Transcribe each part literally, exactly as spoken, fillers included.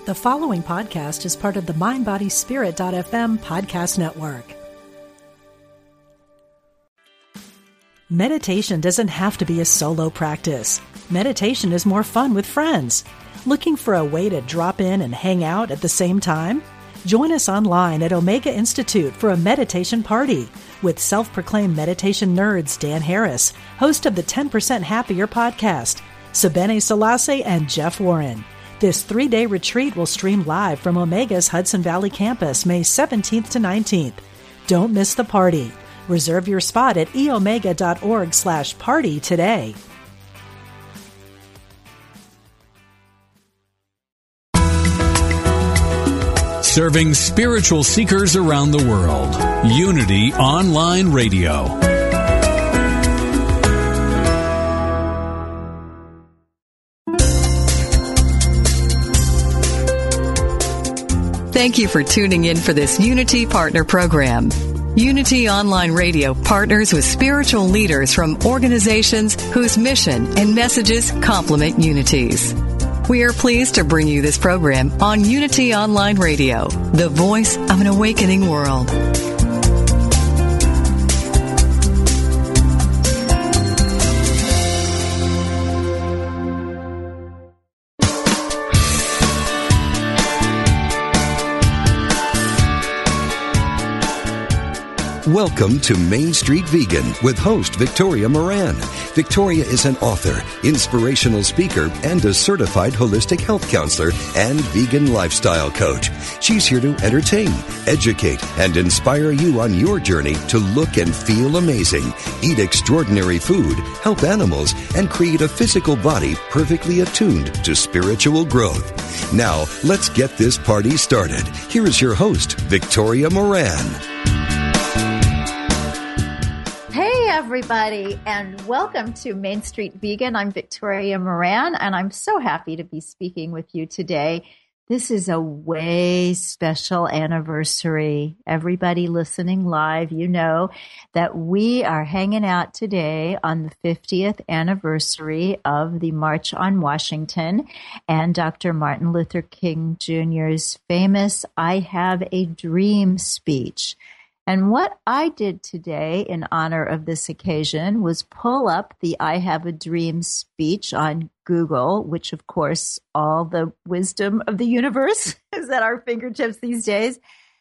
The following podcast is part of the mind body spirit dot f m podcast network. Meditation doesn't have to be a solo practice. Meditation is more fun with friends. Looking for a way to drop in and hang out at the same time? Join us online at Omega Institute for a meditation party with self-proclaimed meditation nerds Dan Harris, host of the ten percent Happier podcast, Sebene Selassie, and Jeff Warren. This three-day retreat will stream live from Omega's Hudson Valley campus May seventeenth to nineteenth. Don't miss the party. Reserve your spot at eomega.org slash party today. Serving spiritual seekers around the world. Unity Online Radio. Thank you for tuning in for this Unity Partner Program. Unity Online Radio partners with spiritual leaders from organizations whose mission and messages complement Unity's. We are pleased to bring you this program on Unity Online Radio, the voice of an awakening world. Welcome to Main Street Vegan with host Victoria Moran. Victoria is an author, inspirational speaker, and a certified holistic health counselor and vegan lifestyle coach. She's here to entertain, educate, and inspire you on your journey to look and feel amazing, eat extraordinary food, help animals, and create a physical body perfectly attuned to spiritual growth. Now, let's get this party started. Here is your host, Victoria Moran. Everybody, and welcome to Main Street Vegan. I'm Victoria Moran, and I'm so happy to be speaking with you today. This is a way special anniversary. Everybody listening live, you know that we are hanging out today on the fiftieth anniversary of the March on Washington and Doctor Martin Luther King Junior's famous I Have a Dream speech. And what I did today in honor of this occasion was pull up the I Have a Dream speech on Google, which, of course, all the wisdom of the universe is at our fingertips these days,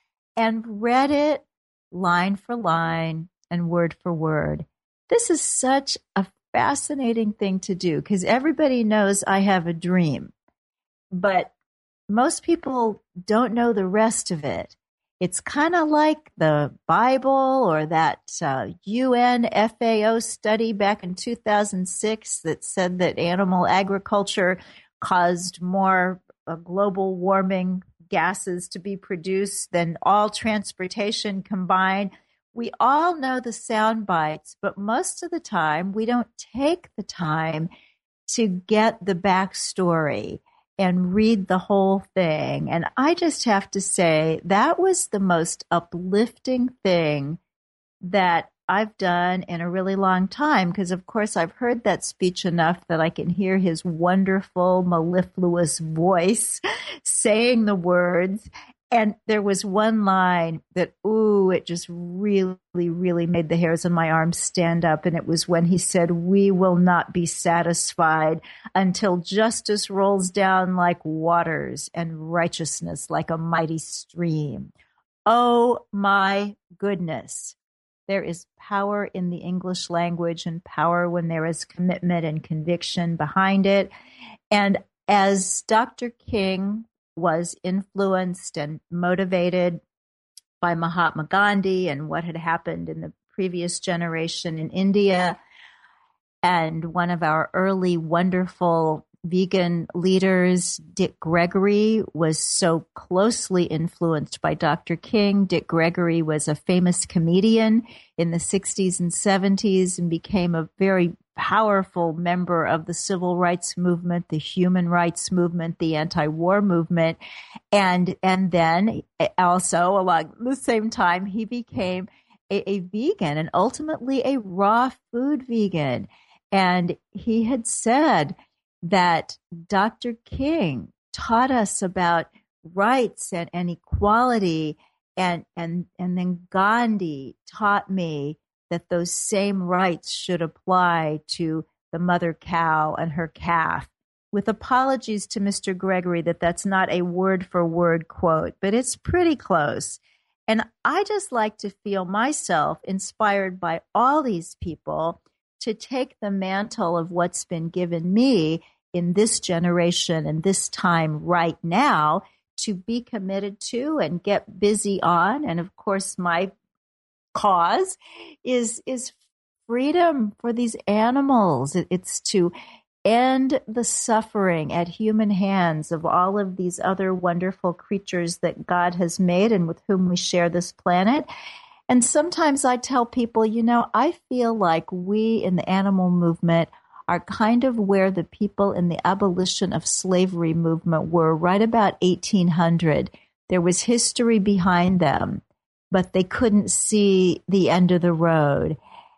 and read it line for line and word for word. This is such a fascinating thing to do because everybody knows I have a dream, but most people don't know the rest of it. It's kind of like the Bible or that uh, U N F A O study back in two thousand six that said that animal agriculture caused more uh, global warming gases to be produced than all transportation combined. We all know the sound bites, but most of the time we don't take the time to get the backstory and read the whole thing. And I just have to say that was the most uplifting thing that I've done in a really long time because, of course, I've heard that speech enough that I can hear his wonderful, mellifluous voice saying the words. And there was one line that, ooh, it just really, really made the hairs on my arms stand up. And it was when he said, "We will not be satisfied until justice rolls down like waters and righteousness like a mighty stream." Oh, my goodness. There is power in the English language and power when there is commitment and conviction behind it. And as Doctor King was influenced and motivated by Mahatma Gandhi and what had happened in the previous generation in India. And one of our early wonderful vegan leaders, Dick Gregory, was so closely influenced by Doctor King. Dick Gregory was a famous comedian in the sixties and seventies and became a very powerful member of the civil rights movement, the human rights movement, the anti-war movement. And, and then also along the same time, he became a, a vegan and ultimately a raw food vegan. And he had said that Doctor King taught us about rights and, and equality. And, and, and then Gandhi taught me that those same rights should apply to the mother cow and her calf. With apologies to Mister Gregory that that's not a word for word quote, but it's pretty close. And I just like to feel myself inspired by all these people to take the mantle of what's been given me in this generation and this time right now to be committed to and get busy on. And of course, my cause is, is freedom for these animals. It's to end the suffering at human hands of all of these other wonderful creatures that God has made and with whom we share this planet. And sometimes I tell people, you know, I feel like we in the animal movement are kind of where the people in the abolition of slavery movement were right about eighteen hundred. There was history behind them, but they couldn't see the end of the road.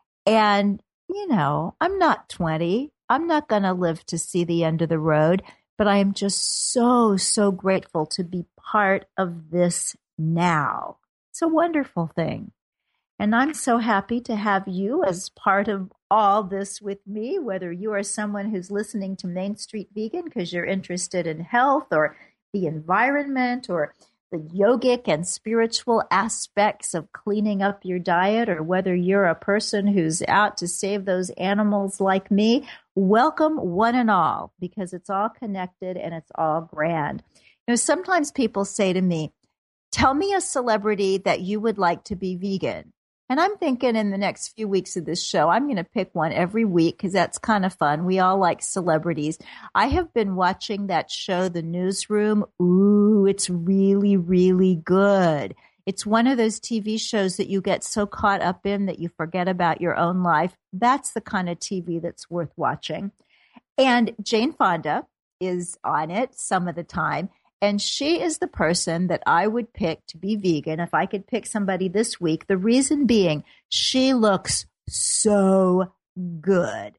And, you know, I'm not twenty. I'm not going to live to see the end of the road, but I am just so, so grateful to be part of this now. It's a wonderful thing. And I'm so happy to have you as part of all this with me, whether you are someone who's listening to Main Street Vegan because you're interested in health or the environment or the yogic and spiritual aspects of cleaning up your diet, or whether you're a person who's out to save those animals like me. Welcome one and all, because it's all connected and it's all grand. You know, sometimes people say to me, tell me a celebrity that you would like to be vegan. And I'm thinking in the next few weeks of this show, I'm going to pick one every week because that's kind of fun. We all like celebrities. I have been watching that show, The Newsroom. Ooh, it's really, really good. It's one of those T V shows that you get so caught up in that you forget about your own life. That's the kind of T V that's worth watching. And Jane Fonda is on it some of the time. And she is the person that I would pick to be vegan if I could pick somebody this week. The reason being, she looks so good.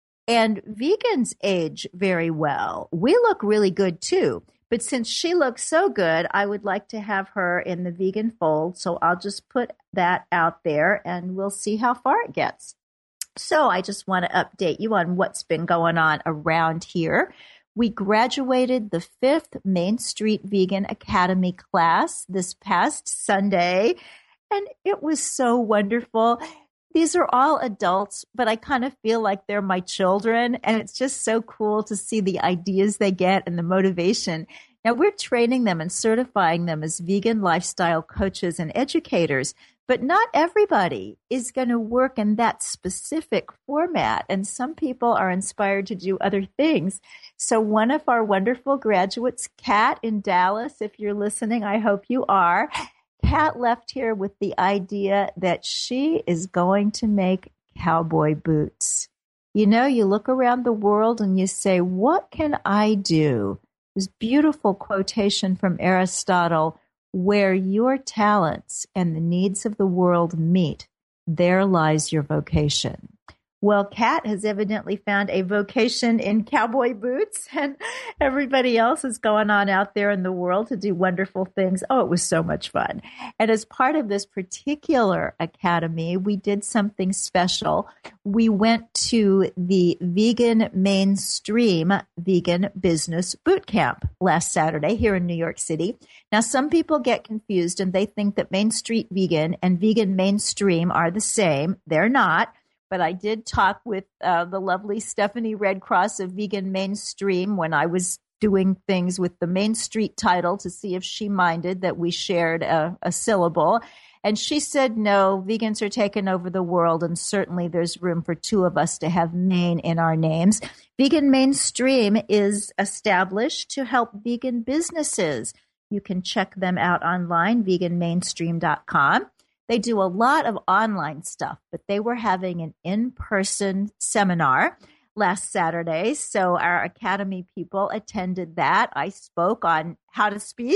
And vegans age very well. We look really good too. But since she looks so good, I would like to have her in the vegan fold. So I'll just put that out there and we'll see how far it gets. So I just want to update you on what's been going on around here. We graduated the fifth Main Street Vegan Academy class this past Sunday, and it was so wonderful. These are all adults, but I kind of feel like they're my children, and it's just so cool to see the ideas they get and the motivation. Now, we're training them and certifying them as vegan lifestyle coaches and educators, but not everybody is going to work in that specific format, and some people are inspired to do other things. So one of our wonderful graduates, Kat in Dallas, if you're listening, I hope you are, Kat left here with the idea that she is going to make cowboy boots. You know, you look around the world and you say, what can I do? This beautiful quotation from Aristotle, where your talents and the needs of the world meet, there lies your vocation. Well, Kat has evidently found a vocation in cowboy boots, and everybody else is going on out there in the world to do wonderful things. Oh, it was so much fun. And as part of this particular academy, we did something special. We went to the Vegan Mainstream Vegan Business Boot Camp last Saturday here in New York City. Now, some people get confused and they think that Main Street Vegan and Vegan Mainstream are the same. They're not. But I did talk with uh, the lovely Stephanie Red Cross of Vegan Mainstream when I was doing things with the Main Street title to see if she minded that we shared a, a syllable. And she said, no, vegans are taking over the world, and certainly there's room for two of us to have Main in our names. Vegan Mainstream is established to help vegan businesses. You can check them out online, vegan mainstream dot com. They do a lot of online stuff, but they were having an in-person seminar last Saturday. So our Academy people attended that. I spoke on how to speak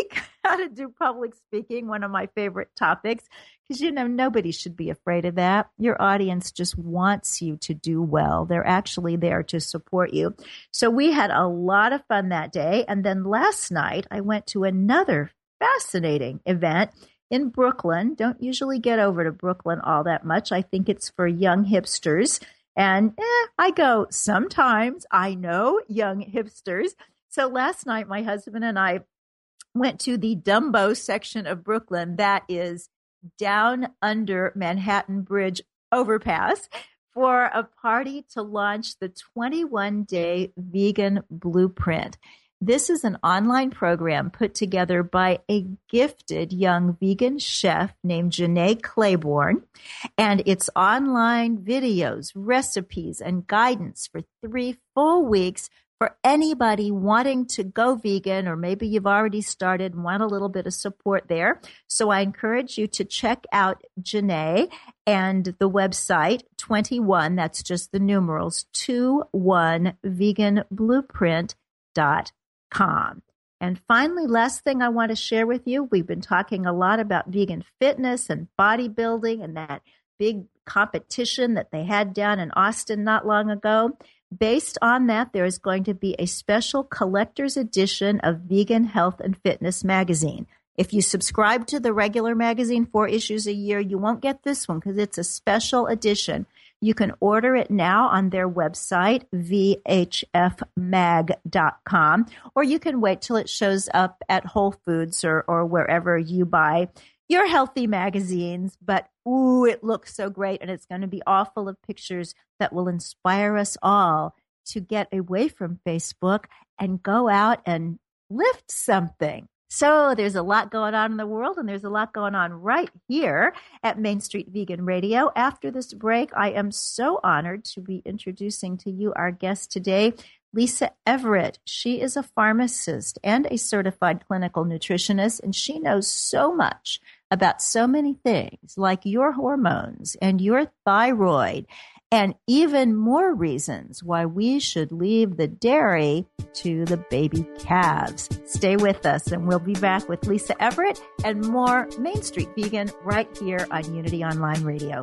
how to do public speaking, one of my favorite topics, because, you know, nobody should be afraid of that. Your audience just wants you to do well. They're actually there to support you. So we had a lot of fun that day. And then last night, I went to another fascinating event in Brooklyn. Don't usually get over to Brooklyn all that much. I think it's for young hipsters. And eh, I go sometimes. I know young hipsters. So last night, my husband and I went to the Dumbo section of Brooklyn, that is down under Manhattan Bridge overpass, for a party to launch the twenty-one day Vegan Blueprint. This is an online program put together by a gifted young vegan chef named Janae Claiborne, and it's online videos, recipes, and guidance for three full weeks for anybody wanting to go vegan, or maybe you've already started and want a little bit of support there. So I encourage you to check out Janae and the website twenty-one, that's just the numerals, twenty-one vegan blueprint dot com. And finally, last thing I want to share with you, we've been talking a lot about vegan fitness and bodybuilding and that big competition that they had down in Austin not long ago. Based on that, there is going to be a special collector's edition of Vegan Health and Fitness magazine. If you subscribe to the regular magazine, four issues a year, you won't get this one because it's a special edition. You can order it now on their website, v h f mag dot com, or you can wait till it shows up at Whole Foods or, or wherever you buy your healthy magazines. But, ooh, it looks so great, and it's going to be all full of pictures that will inspire us all to get away from Facebook and go out and lift something. So there's a lot going on in the world, and there's a lot going on right here at Main Street Vegan Radio. After this break, I am so honored to be introducing to you our guest today, Lisa Everett. She is a pharmacist and a certified clinical nutritionist, and she knows so much about so many things like your hormones and your thyroid, and even more reasons why we should leave the dairy to the baby calves. Stay with us, and we'll be back with Lisa Everett and more Main Street Vegan right here on Unity Online Radio.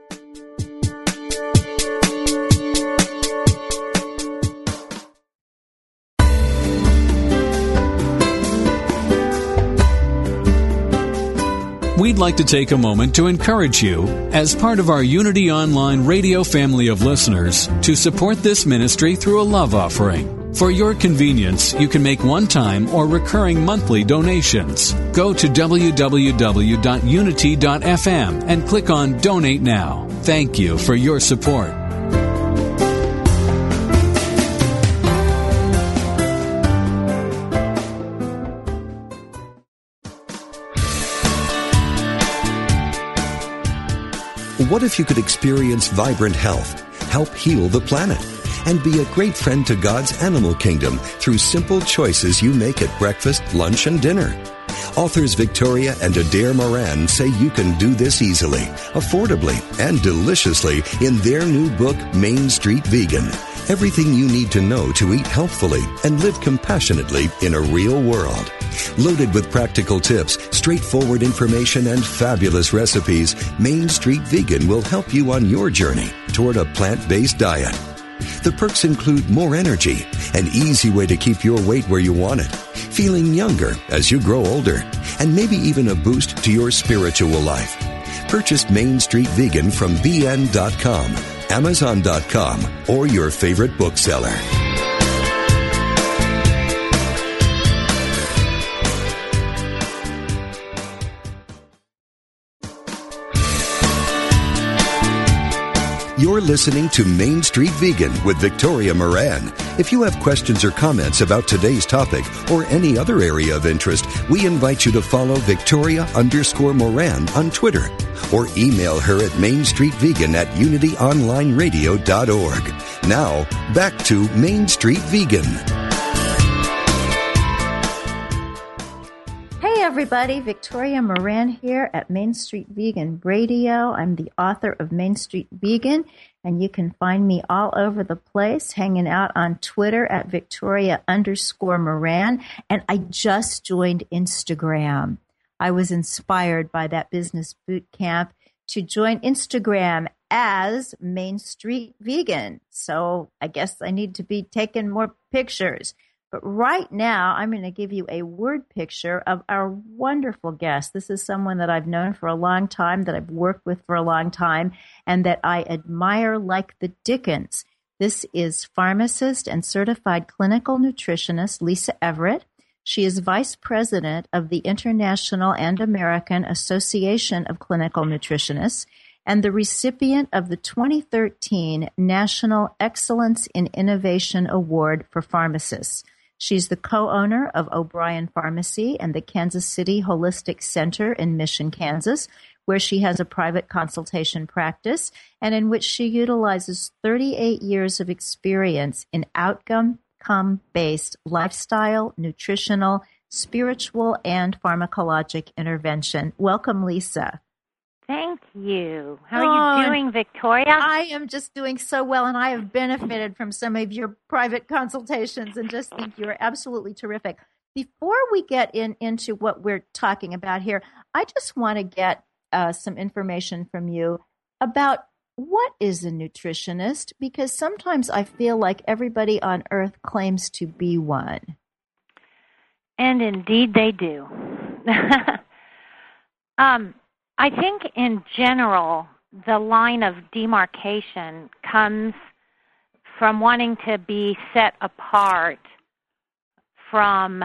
We'd like to take a moment to encourage you, as part of our Unity Online Radio family of listeners, to support this ministry through a love offering. For your convenience, you can make one-time or recurring monthly donations. Go to w w w dot unity dot f m and click on Donate Now. Thank you for your support. What if you could experience vibrant health, help heal the planet, and be a great friend to God's animal kingdom through simple choices you make at breakfast, lunch, and dinner? Authors Victoria and Adair Moran say you can do this easily, affordably, and deliciously in their new book, Main Street Vegan. Everything you need to know to eat healthfully and live compassionately in a real world. Loaded with practical tips, straightforward information, and fabulous recipes, Main Street Vegan will help you on your journey toward a plant-based diet. The perks include more energy, an easy way to keep your weight where you want it, feeling younger as you grow older, and maybe even a boost to your spiritual life. Purchase Main Street Vegan from b n dot com, amazon dot com, or your favorite bookseller. You're listening to Main Street Vegan with Victoria Moran. If you have questions or comments about today's topic or any other area of interest, we invite you to follow Victoria underscore Moran on Twitter or email her at mainstreetvegan at unity online radio dot org. Now, back to Main Street Vegan. Hey everybody. Victoria Moran here at Main Street Vegan Radio. I'm the author of Main Street Vegan, and you can find me all over the place, hanging out on Twitter at Victoria underscore Moran. And I just joined Instagram. I was inspired by that business boot camp to join Instagram as Main Street Vegan. So I guess I need to be taking more pictures. But right now, I'm going to give you a word picture of our wonderful guest. This is someone that I've known for a long time, that I've worked with for a long time, and that I admire like the Dickens. This is pharmacist and certified clinical nutritionist Lisa Everett. She is vice president of the International and American Association of Clinical Nutritionists and the recipient of the twenty thirteen National Excellence in Innovation Award for Pharmacists. She's the co-owner of O'Brien Pharmacy and the Kansas City Holistic Center in Mission, Kansas, where she has a private consultation practice and in which she utilizes thirty-eight years of experience in outcome-based lifestyle, nutritional, spiritual, and pharmacologic intervention. Welcome, Lisa. Thank you. How are you doing, Victoria? I am just doing so well, and I have benefited from some of your private consultations and just think you're absolutely terrific. Before we get in into what we're talking about here, I just want to get uh, some information from you about what is a nutritionist, because sometimes I feel like everybody on earth claims to be one. And indeed they do. um. I think in general, the line of demarcation comes from wanting to be set apart from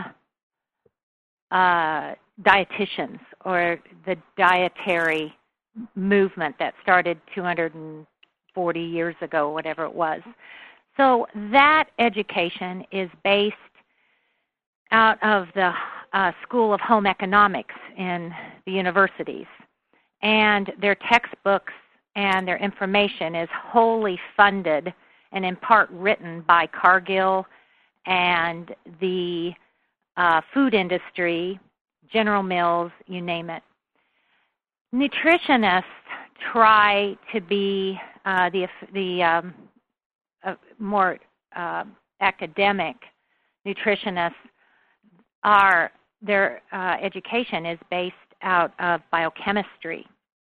uh, dietitians or the dietary movement that started two hundred forty years ago, whatever it was. So that education is based out of the uh, School of Home Economics in the universities. And their textbooks and their information is wholly funded and in part written by Cargill and the uh, food industry, General Mills, you name it. Nutritionists try to be uh, the the um, uh, more uh, academic nutritionists. Are their uh, education is based out of biochemistry.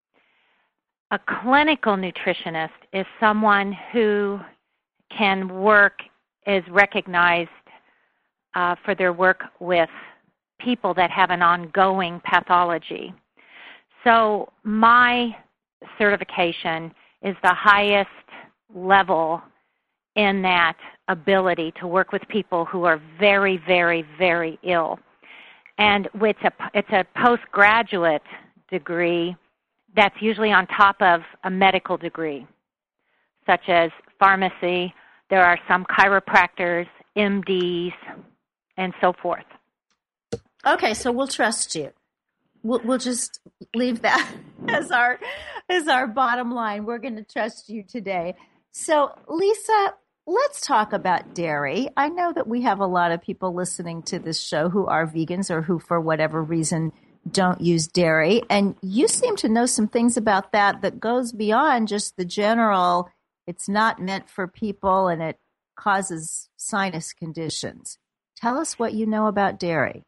A clinical nutritionist is someone who can work, is recognized uh, for their work with people that have an ongoing pathology. So my certification is the highest level in that ability to work with people who are very, very, very ill. And it's a, it's a postgraduate degree that's usually on top of a medical degree, such as pharmacy. There are some chiropractors, M Ds, and so forth. Okay, so we'll trust you. We'll, we'll just leave that as our as our bottom line. We're going to trust you today. So, Lisa, let's talk about dairy. I know that we have a lot of people listening to this show who are vegans or who, for whatever reason, don't use dairy. And you seem to know some things about that that goes beyond just the general, it's not meant for people and it causes sinus conditions. Tell us what you know about dairy.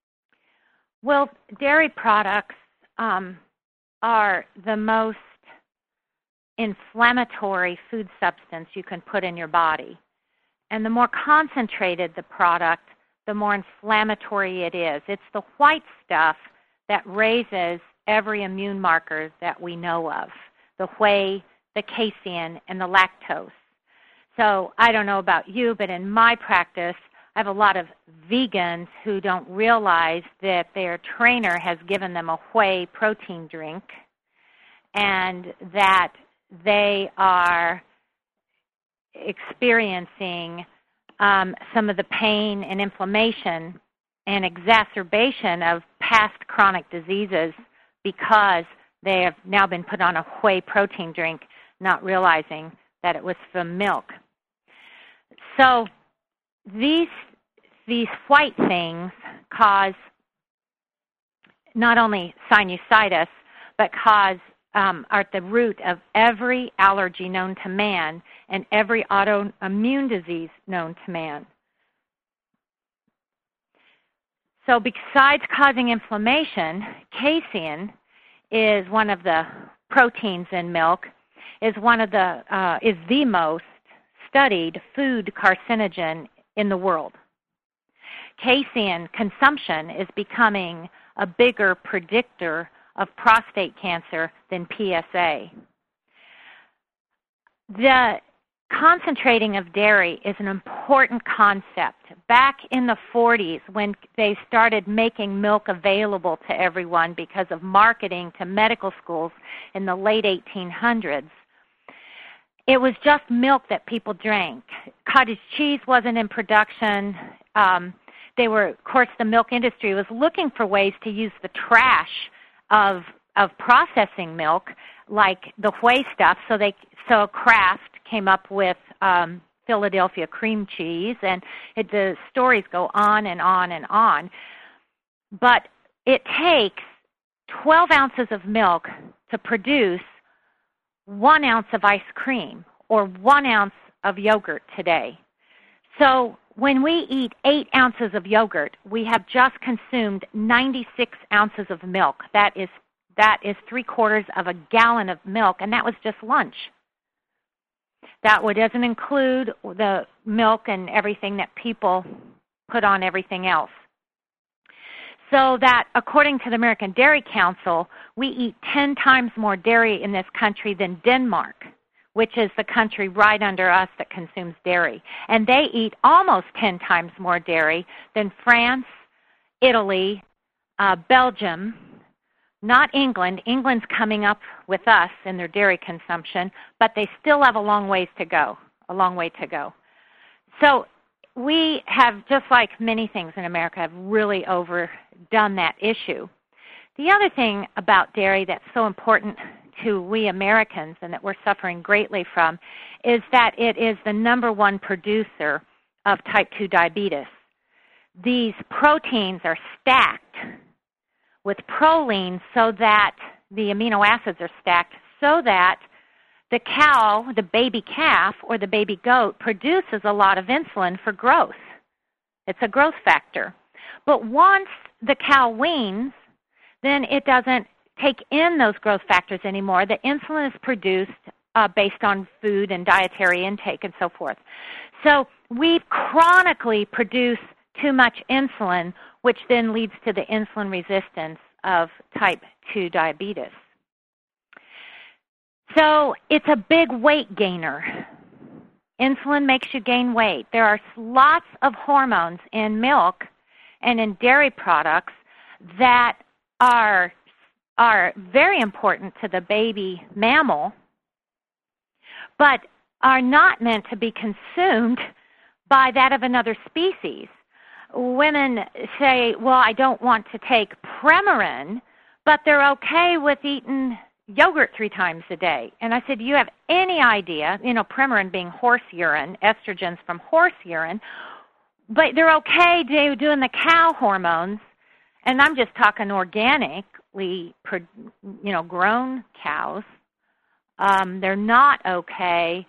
Well, dairy products um, are the most inflammatory food substance you can put in your body. And the more concentrated the product, the more inflammatory it is. It's the white stuff that raises every immune marker that we know of, the whey, the casein, and the lactose. So I don't know about you, but in my practice, I have a lot of vegans who don't realize that their trainer has given them a whey protein drink and that they are experiencing um, some of the pain and inflammation and exacerbation of past chronic diseases because they have now been put on a whey protein drink, not realizing that it was from milk. So these these white things cause not only sinusitis, but cause um, are at the root of every allergy known to man and every autoimmune disease known to man. So besides causing inflammation, casein is one of the proteins in milk, is one of the uh, is the most studied food carcinogen in the world. Casein consumption is becoming a bigger predictor of prostate cancer than P S A. The concentrating of dairy is an important concept. Back in the forties, when they started making milk available to everyone because of marketing to medical schools in the late eighteen hundreds, it was just milk that people drank. Cottage cheese wasn't in production. Um, they were, of course, the milk industry was looking for ways to use the trash of of processing milk, like the whey stuff. So they so Kraft came up with um, Philadelphia cream cheese, and it, the stories go on and on and on. But it takes twelve ounces of milk to produce one ounce of ice cream or one ounce of yogurt today. So when we eat eight ounces of yogurt, we have just consumed ninety-six ounces of milk. That is that is three quarters of a gallon of milk, and that was just lunch. That doesn't include the milk and everything that people put on everything else. So that, according to the American Dairy Council, we eat ten times more dairy in this country than Denmark, which is the country right under us that consumes dairy. And they eat almost ten times more dairy than France, Italy, uh, Belgium, not England. England's coming up with us in their dairy consumption, but they still have a long ways to go, a long way to go. So we have, just like many things in America, have really overdone that issue. The other thing about dairy that's so important to we Americans and that we're suffering greatly from is that it is the number one producer of type two diabetes. These proteins are stacked with proline so that the amino acids are stacked so that the cow, the baby calf, or the baby goat produces a lot of insulin for growth. It's a growth factor. But once the cow weans, then it doesn't take in those growth factors anymore. The insulin is produced uh, based on food and dietary intake and so forth. So we chronically produce too much insulin, which then leads to the insulin resistance of type two diabetes. So it's a big weight gainer. Insulin makes you gain weight. There are lots of hormones in milk and in dairy products that are are very important to the baby mammal, but are not meant to be consumed by that of another species. Women say, well, I don't want to take Premarin, but they're okay with eating yogurt three times a day. And I said, do you have any idea, you know, Premarin being horse urine, estrogens from horse urine, but they're okay doing the cow hormones, and I'm just talking organically, you know, grown cows. Um, they're not okay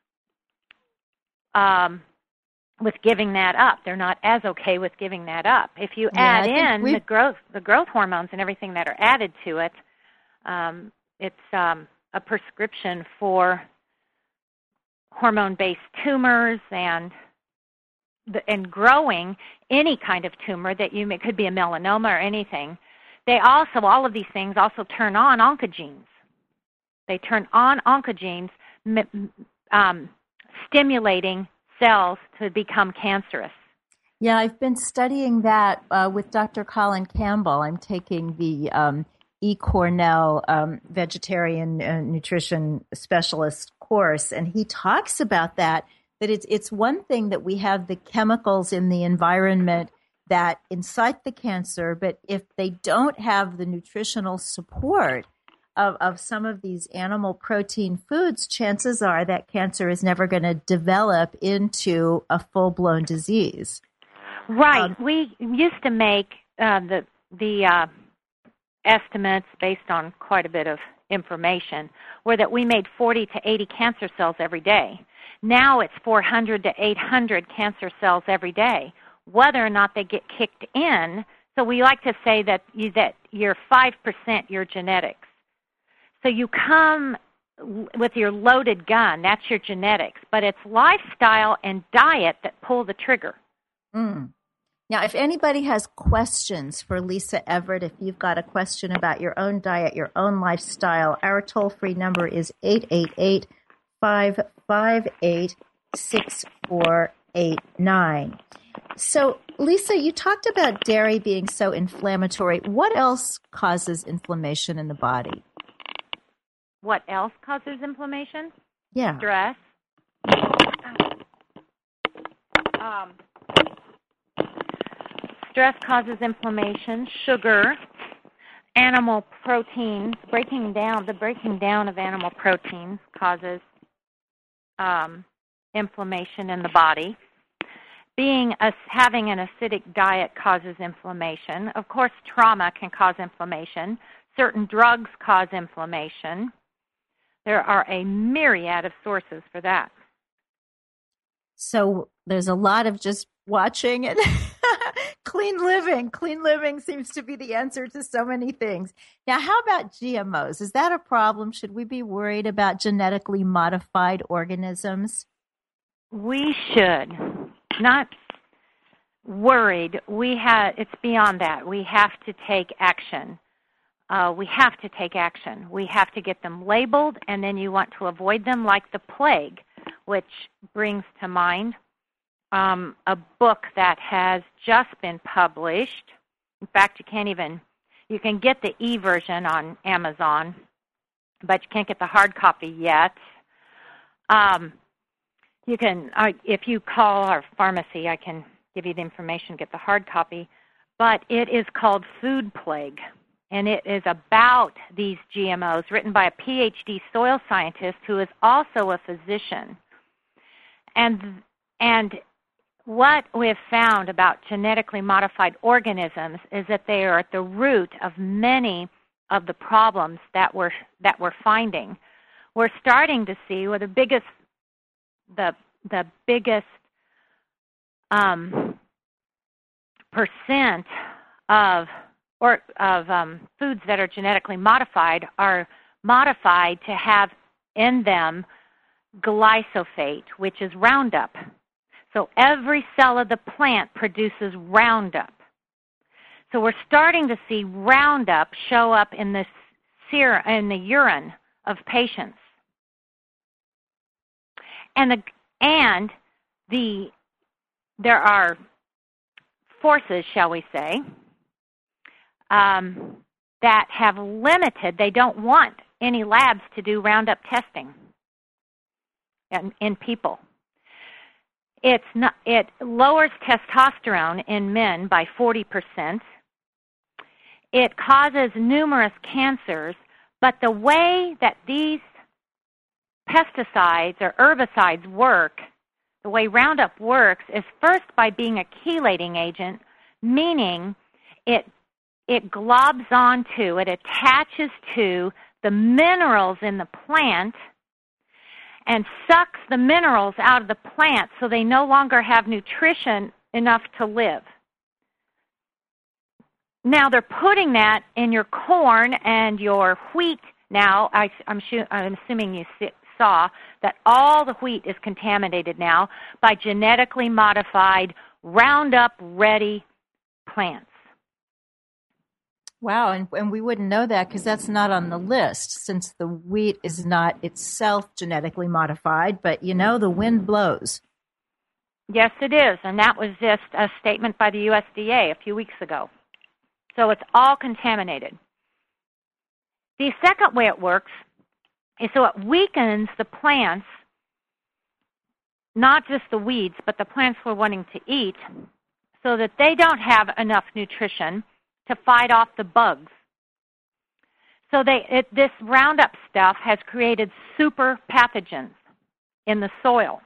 um, with giving that up. They're not as okay with giving that up. If you yeah, add in the growth, the growth hormones and everything that are added to it, um, it's um, a prescription for hormone-based tumors and the, and growing any kind of tumor that you may, could be a melanoma or anything. They also, all of these things also turn on oncogenes. They turn on oncogenes, um, stimulating cells to become cancerous. Yeah, I've been studying that uh, with Doctor Colin Campbell. I'm taking the um, E. Cornell um, vegetarian uh, nutrition specialist course, and he talks about that, that it's, it's one thing that we have the chemicals in the environment that incite the cancer, but if they don't have the nutritional support of, of some of these animal protein foods, chances are that cancer is never going to develop into a full-blown disease. Right. Um, we used to make uh, the the uh, estimates based on quite a bit of information were that we made forty to eighty cancer cells every day. Now it's four hundred to eight hundred cancer cells every day. Whether or not they get kicked in, so we like to say that you, that you're five percent your genetics. So you come with your loaded gun, that's your genetics, but it's lifestyle and diet that pull the trigger. Mm. Now, if anybody has questions for Lisa Everett, if you've got a question about your own diet, your own lifestyle, our toll-free number is eight eight eight, five five eight, six four eight nine. So, Lisa, you talked about dairy being so inflammatory. What else causes inflammation in the body? What else causes inflammation? Yeah. Stress. Um, stress causes inflammation. Sugar, animal proteins, breaking down, the breaking down of animal proteins causes um, inflammation in the body. Being a, having an acidic diet causes inflammation. Of course, trauma can cause inflammation. Certain drugs cause inflammation. There are a myriad of sources for that. So there's a lot of just watching and clean living. Clean living seems to be the answer to so many things. Now, how about G M Os? Is that a problem? Should we be worried about genetically modified organisms? We should. Not worried. We have. It's beyond that. We have to take action. Uh, we have to take action. We have to get them labeled, and then you want to avoid them like the plague, which brings to mind um, a book that has just been published. In fact, you can't even, you can get the e-version on Amazon, but you can't get the hard copy yet. Um, you can, uh, if you call our pharmacy, I can give you the information, get the hard copy, but it is called Food Plague. And it is about these G M Os, written by a P H D soil scientist who is also a physician. And, and what we have found about genetically modified organisms is that they are at the root of many of the problems that we're, that we're finding. We're starting to see where the biggest, the, the biggest um, percent of or of um, foods that are genetically modified are modified to have in them glyphosate, which is Roundup. So every cell of the plant produces Roundup. So we're starting to see Roundup show up in the serum, in the urine of patients. And the and the there are forces, shall we say, Um, that have limited, they don't want any labs to do Roundup testing in, in people. It's not, it lowers testosterone in men by forty percent. It causes numerous cancers, but the way that these pesticides or herbicides work, the way Roundup works, is first by being a chelating agent, meaning it It globs onto, it attaches to the minerals in the plant and sucks the minerals out of the plant so they no longer have nutrition enough to live. Now they're putting that in your corn and your wheat. Now, I, I'm, I'm assuming you saw that all the wheat is contaminated now by genetically modified Roundup-ready plants. Wow, and, and we wouldn't know that because that's not on the list since the wheat is not itself genetically modified, but, you know, the wind blows. Yes, it is, and that was just a statement by the U S D A a few weeks ago. So it's all contaminated. The second way it works is so it weakens the plants, not just the weeds, but the plants we're wanting to eat, so that they don't have enough nutrition to fight off the bugs. So they, it, this Roundup stuff has created super pathogens in the soil.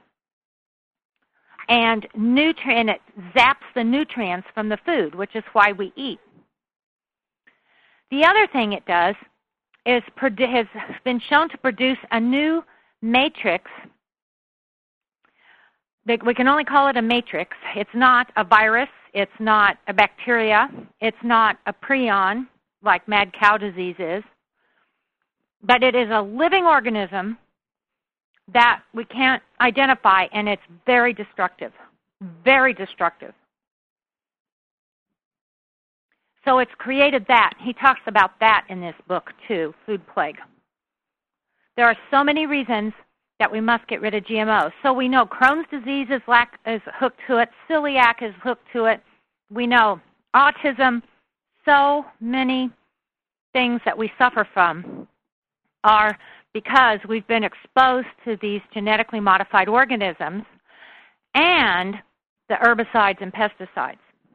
And, nutri- and it zaps the nutrients from the food, which is why we eat. The other thing it does is produ- has been shown to produce a new matrix. We can only call it a matrix. It's not a virus. It's not a bacteria. It's not a prion like mad cow disease is. But it is a living organism that we can't identify, and it's very destructive, very destructive. So it's created that. He talks about that in this book, too, Food Plague. There are so many reasons that we must get rid of G M Os. So we know Crohn's disease is, lack, is hooked to it. Celiac is hooked to it. We know autism. So many things that we suffer from are because we've been exposed to these genetically modified organisms and the herbicides and pesticides.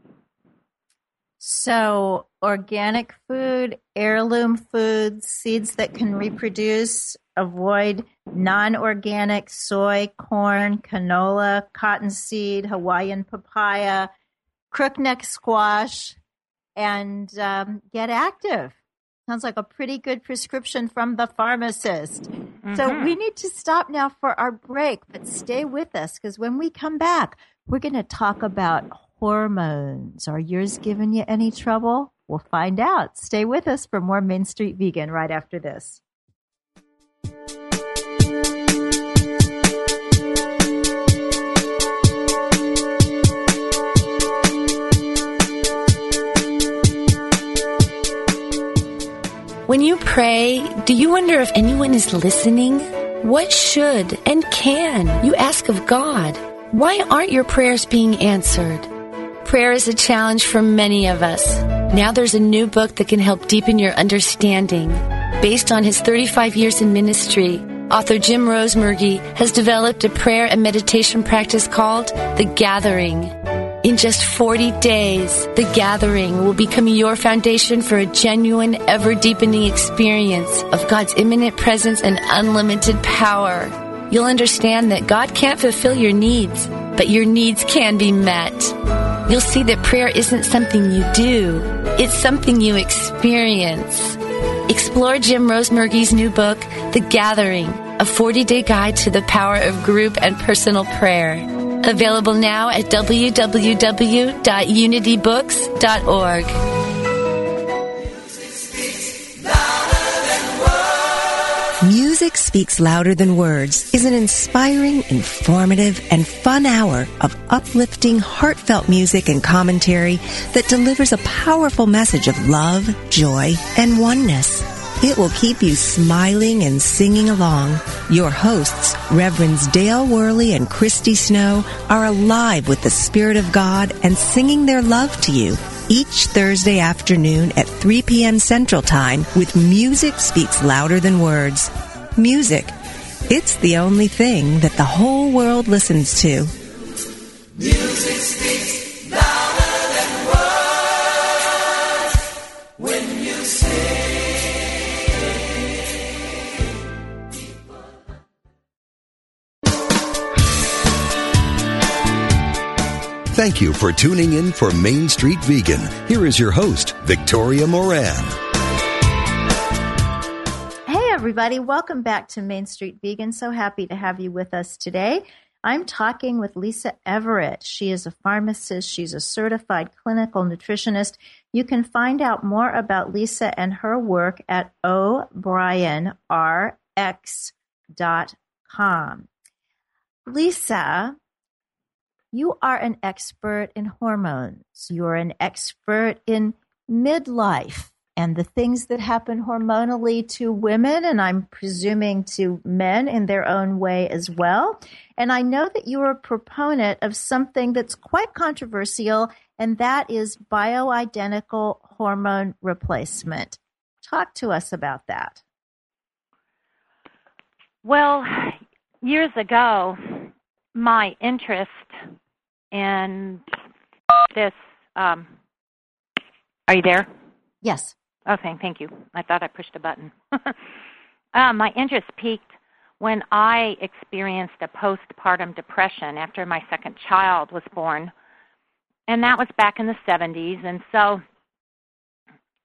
So organic food, heirloom foods, seeds that can reproduce, avoid non-organic soy, corn, canola, cottonseed, Hawaiian papaya, crookneck squash, and um, get active. Sounds like a pretty good prescription from the pharmacist. Mm-hmm. So we need to stop now for our break, but stay with us because when we come back, we're going to talk about hormones. Are yours giving you any trouble? We'll find out. Stay with us for more Main Street Vegan right after this. When you pray, do you wonder if anyone is listening? What should and can you ask of God? Why aren't your prayers being answered? Prayer is a challenge for many of us. Now there's a new book that can help deepen your understanding. Based on his thirty-five years in ministry, author Jim Rosemergy has developed a prayer and meditation practice called The Gathering. In just forty days, The Gathering will become your foundation for a genuine, ever-deepening experience of God's immanent presence and unlimited power. You'll understand that God can't fulfill your needs, but your needs can be met. You'll see that prayer isn't something you do, it's something you experience. Explore Jim Rosemergy's new book, The Gathering, a forty-day guide to the power of group and personal prayer. Available now at w w w dot unity books dot org. Music Speaks Louder Than Words is an inspiring, informative, and fun hour of uplifting, heartfelt music and commentary that delivers a powerful message of love, joy, and oneness. It will keep you smiling and singing along. Your hosts, Reverends Dale Worley and Christy Snow, are alive with the Spirit of God and singing their love to you each Thursday afternoon at three p.m. Central Time with Music Speaks Louder Than Words. Music. It's the only thing that the whole world listens to. Music speaks louder than words when you sing. Thank you for tuning in for Main Street Vegan. Here is your host, Victoria Moran. Hey, everybody. Welcome back to Main Street Vegan. So happy to have you with us today. I'm talking with Lisa Everett. She is a pharmacist. She's a certified clinical nutritionist. You can find out more about Lisa and her work at o brien r x dot com. Lisa, you are an expert in hormones. You're an expert in midlife and the things that happen hormonally to women, and I'm presuming to men in their own way as well. And I know that you are a proponent of something that's quite controversial, and that is bioidentical hormone replacement. Talk to us about that. Well, years ago, my interest in this, um, are you there? Yes. Okay, thank you. I thought I pushed a button. um, my interest peaked when I experienced a postpartum depression after my second child was born, and that was back in the seventies. And so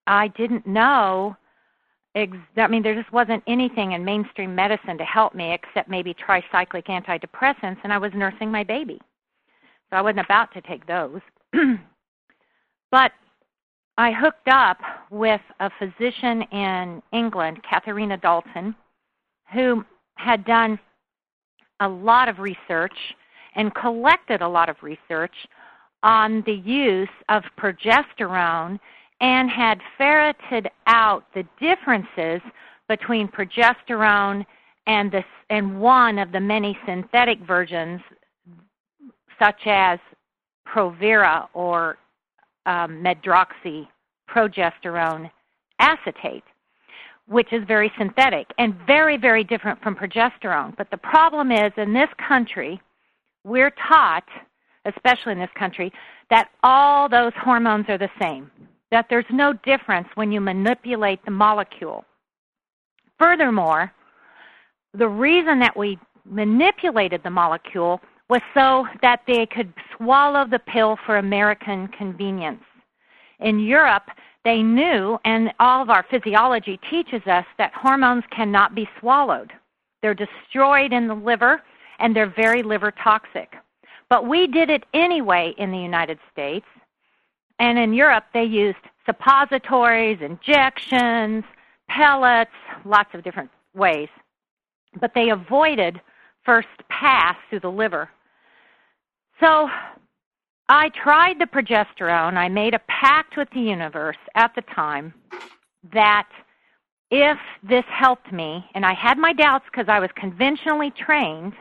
I didn't know, ex- I mean, there just wasn't anything in mainstream medicine to help me except maybe tricyclic antidepressants, and I was nursing my baby. So I wasn't about to take those. But I hooked up with a physician in England, Katharina Dalton, who had done a lot of research and collected a lot of research on the use of progesterone and had ferreted out the differences between progesterone and this and one of the many synthetic versions, such as Provera or um, medroxyprogesterone acetate, which is very synthetic and very, very different from progesterone. But the problem is, in this country, we're taught, especially in this country, that all those hormones are the same, that there's no difference when you manipulate the molecule. Furthermore, the reason that we manipulated the molecule was so that they could swallow the pill for American convenience. In Europe, they knew, and all of our physiology teaches us, that hormones cannot be swallowed. They're destroyed in the liver, and they're very liver toxic. But we did it anyway in the United States, and in Europe they used suppositories, injections, pellets, lots of different ways. But they avoided first pass through the liver. So I tried the progesterone. I made a pact with the universe at the time that if this helped me, and I had my doubts because I was conventionally trained,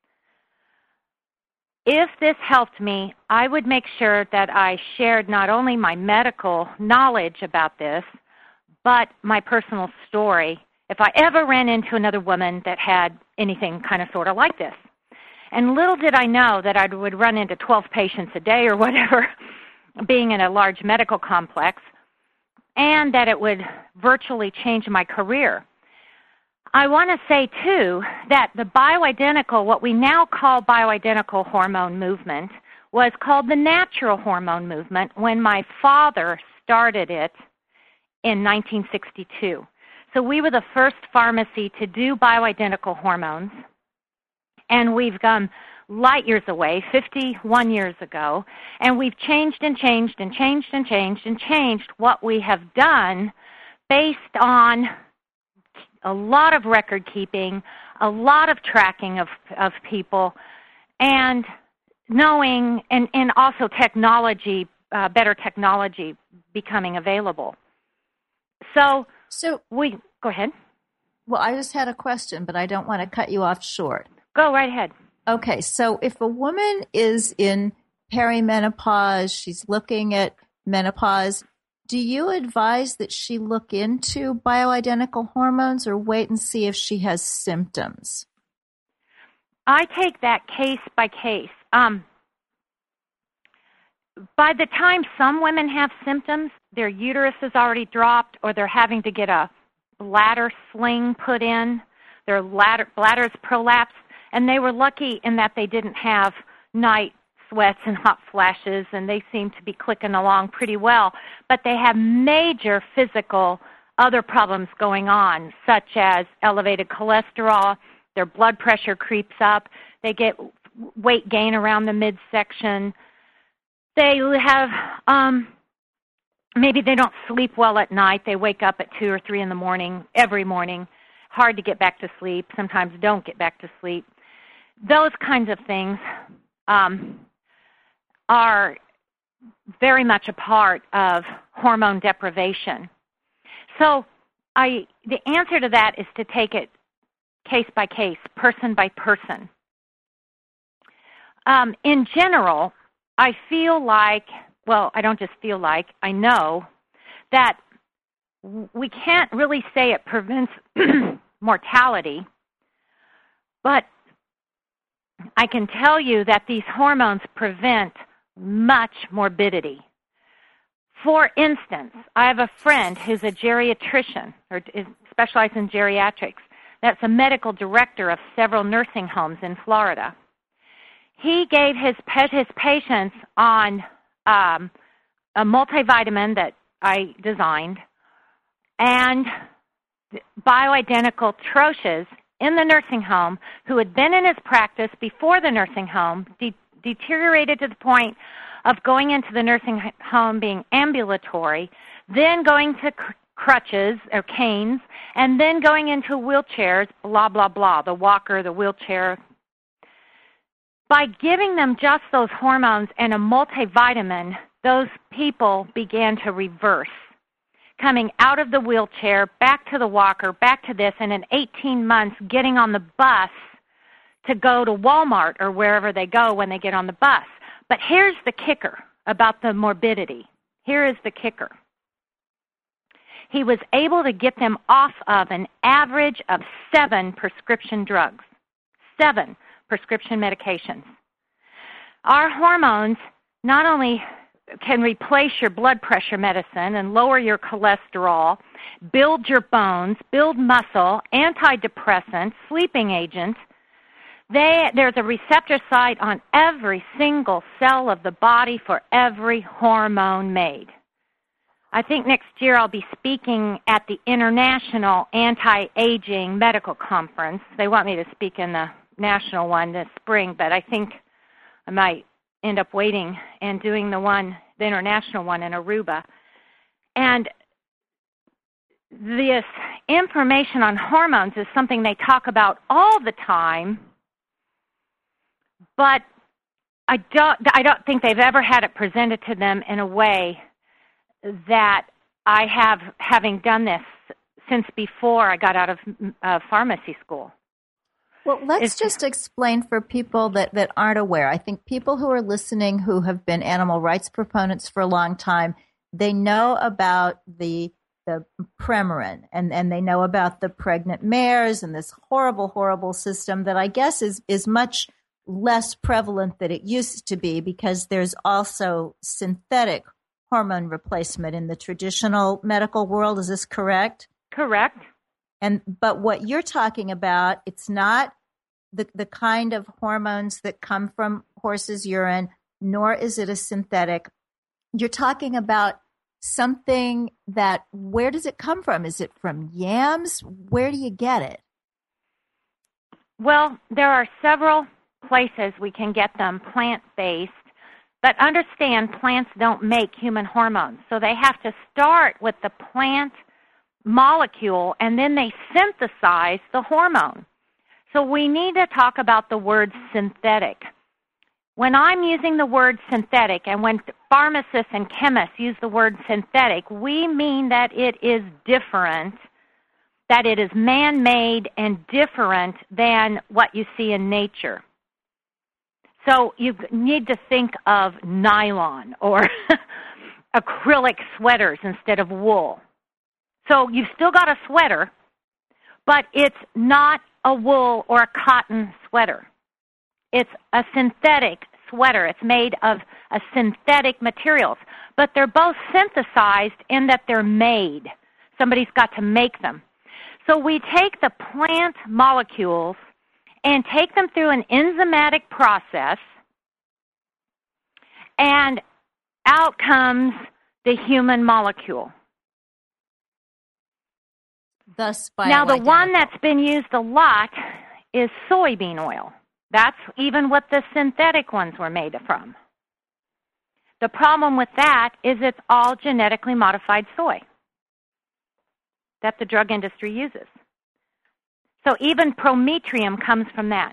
if this helped me, I would make sure that I shared not only my medical knowledge about this, but my personal story if I ever ran into another woman that had anything kind of sort of like this. And little did I know that I would run into twelve patients a day or whatever, being in a large medical complex, and that it would virtually change my career. I want to say, too, that the bioidentical, what we now call bioidentical hormone movement, was called the natural hormone movement when my father started it in nineteen sixty-two. So we were the first pharmacy to do bioidentical hormones, and we've come light years away, fifty-one years ago, and we've changed and changed and changed and changed and changed what we have done based on a lot of record keeping, a lot of tracking of, of people, and knowing, and, and also technology, uh, better technology becoming available. So, so we, go ahead. Well, I just had a question, but I don't want to cut you off short. Go right ahead. Okay, so if a woman is in perimenopause, she's looking at menopause, do you advise that she look into bioidentical hormones or wait and see if she has symptoms? I take that case by case. Um, by the time some women have symptoms, their uterus is already dropped, or they're having to get a bladder sling put in, their bladder, bladder's prolapsed, and they were lucky in that they didn't have night sweats and hot flashes, and they seem to be clicking along pretty well. But they have major physical other problems going on, such as elevated cholesterol, their blood pressure creeps up, they get weight gain around the midsection, they have, um, maybe they don't sleep well at night, they wake up at two or three in the morning, every morning, hard to get back to sleep, sometimes don't get back to sleep. Those kinds of things um, are very much a part of hormone deprivation. So I, the answer to that is to take it case by case, person by person. Um, in general, I feel like, well, I don't just feel like, I know that we can't really say it prevents mortality, but I can tell you that these hormones prevent much morbidity. For instance, I have a friend who's a geriatrician, or is specialized in geriatrics, that's a medical director of several nursing homes in Florida. He gave his, his patients on um, a multivitamin that I designed and bioidentical troches in the nursing home who had been in his practice before the nursing home, de- deteriorated to the point of going into the nursing home being ambulatory, then going to cr- crutches or canes, and then going into wheelchairs, blah, blah, blah, the walker, the wheelchair. By giving them just those hormones and a multivitamin, those people began to reverse, coming out of the wheelchair, back to the walker, back to this, and in eighteen months getting on the bus to go to Walmart or wherever they go when they get on the bus. But here's the kicker about the morbidity. Here is the kicker. He was able to get them off of an average of seven prescription drugs, seven prescription medications. Our hormones not only can replace your blood pressure medicine and lower your cholesterol, build your bones, build muscle, antidepressants, sleeping agents. They, there's a receptor site on every single cell of the body for every hormone made. I think next year I'll be speaking at the International Anti-Aging Medical Conference. They want me to speak in the national one this spring, but I think I might end up waiting and doing the one, the international one in Aruba. And this information on hormones is something they talk about all the time, but I don't, I don't think they've ever had it presented to them in a way that I have, having done this since before I got out of uh, pharmacy school. Well, let's It's, just explain for people that, that aren't aware. I think people who are listening who have been animal rights proponents for a long time, they know about the the Premarin, and, and they know about the pregnant mares and this horrible, horrible system that I guess is, is much less prevalent than it used to be, because there's also synthetic hormone replacement in the traditional medical world. Is this correct? Correct. And but what you're talking about, it's not the the kind of hormones that come from horses' urine, nor is it a synthetic. You're talking about something that, where does it come from? Is it from yams? Where do you get it? Well, there are several places we can get them plant-based, but understand plants don't make human hormones. So they have to start with the plant molecule, and then they synthesize the hormone. So we need to talk about the word synthetic. When I'm using the word synthetic, and when pharmacists and chemists use the word synthetic, we mean that it is different, that it is man-made and different than what you see in nature. So you need to think of nylon or acrylic sweaters instead of wool. So you've still got a sweater, but it's not a wool or a cotton sweater. It's a synthetic sweater. It's made of a synthetic materials, but they're both synthesized in that they're made. Somebody's got to make them. So we take the plant molecules and take them through an enzymatic process, and out comes the human molecule. Thus, now, the one that's been used a lot is soybean oil. That's even what the synthetic ones were made from. The problem with that is it's all genetically modified soy that the drug industry uses. So even Prometrium comes from that.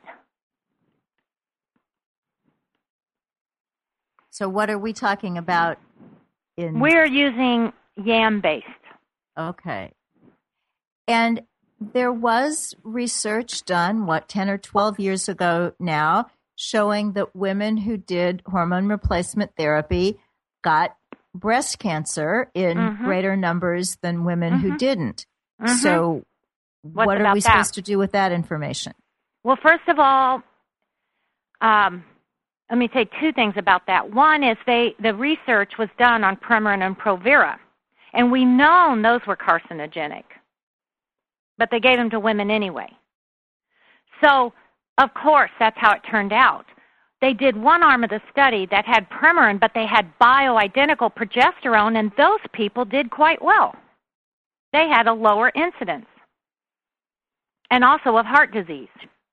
So what are we talking about? In We're using yam-based. Okay. And there was research done, what, ten or twelve years ago now, showing that women who did hormone replacement therapy got breast cancer in mm-hmm. greater numbers than women mm-hmm. who didn't. Mm-hmm. So What's what are we that? supposed to do with that information? Well, first of all, um, let me say two things about that. One is they the research was done on Premarin and Provera, and we know those were carcinogenic, but they gave them to women anyway. So, of course, that's how it turned out. They did one arm of the study that had Premarin, but they had bioidentical progesterone, and those people did quite well. they had a lower incidence, and also of heart disease.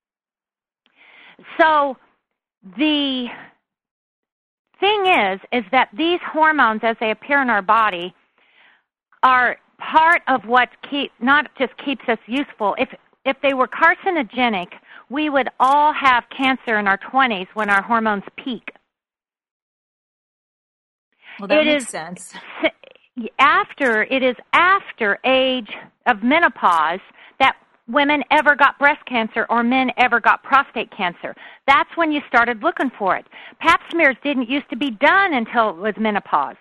So the thing is, is that these hormones, as they appear in our body, are part of what keep, not just keeps us useful. If if they were carcinogenic, we would all have cancer in our twenties when our hormones peak. Well, that it makes is sense. After it is after age of menopause that women ever got breast cancer or men ever got prostate cancer. That's when you started looking for it. Pap smears didn't used to be done until it was menopause.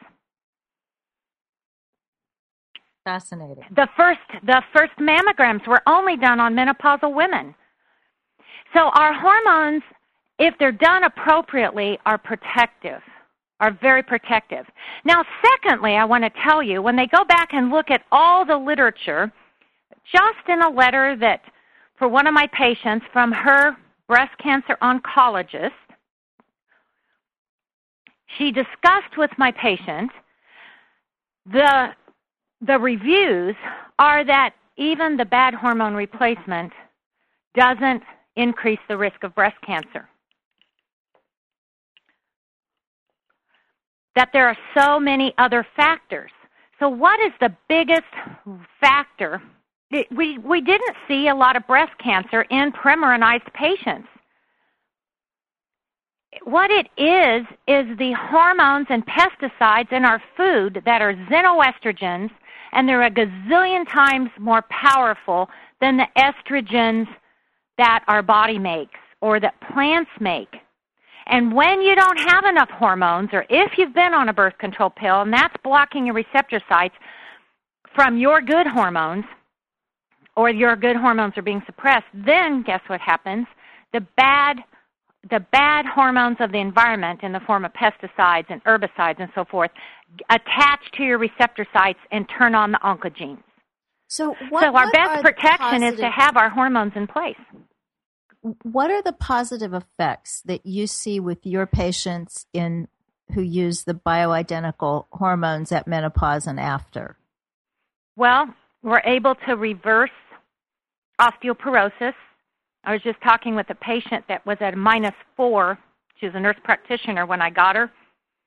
Fascinating. The first the first mammograms were only done on menopausal women. So our hormones, if they're done appropriately, are protective, are very protective. Now, secondly, I want to tell you, when they go back and look at all the literature, just in a letter that, for one of my patients from her breast cancer oncologist, she discussed with my patient, the, the reviews are that even the bad hormone replacement doesn't increase the risk of breast cancer. That there are so many other factors. So what is the biggest factor? We, we didn't see a lot of breast cancer in Premarinized patients. What it is, is the hormones and pesticides in our food that are xenoestrogens, and they're a gazillion times more powerful than the estrogens that our body makes or that plants make. And when you don't have enough hormones, or if you've been on a birth control pill and that's blocking your receptor sites from your good hormones, or your good hormones are being suppressed, then guess what happens? The bad, the bad hormones of the environment in the form of pesticides and herbicides and so forth attach to your receptor sites and turn on the oncogenes. So, what, so our what best protection positive, is to have our hormones in place. What are the positive effects that you see with your patients in who use the bioidentical hormones at menopause and after? Well, we're able to reverse osteoporosis. I was just talking with a patient that was at minus four. She was a nurse practitioner when I got her.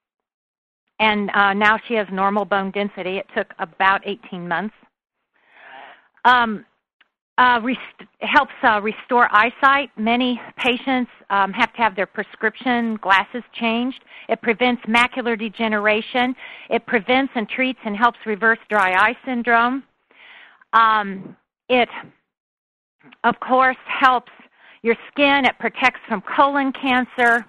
And uh, now she has normal bone density. It took about eighteen months. Um, uh, rest- helps uh, restore eyesight. Many patients um, have to have their prescription glasses changed. It prevents macular degeneration. It prevents and treats and helps reverse dry eye syndrome. Um, it, of course, helps your skin. It protects from colon cancer.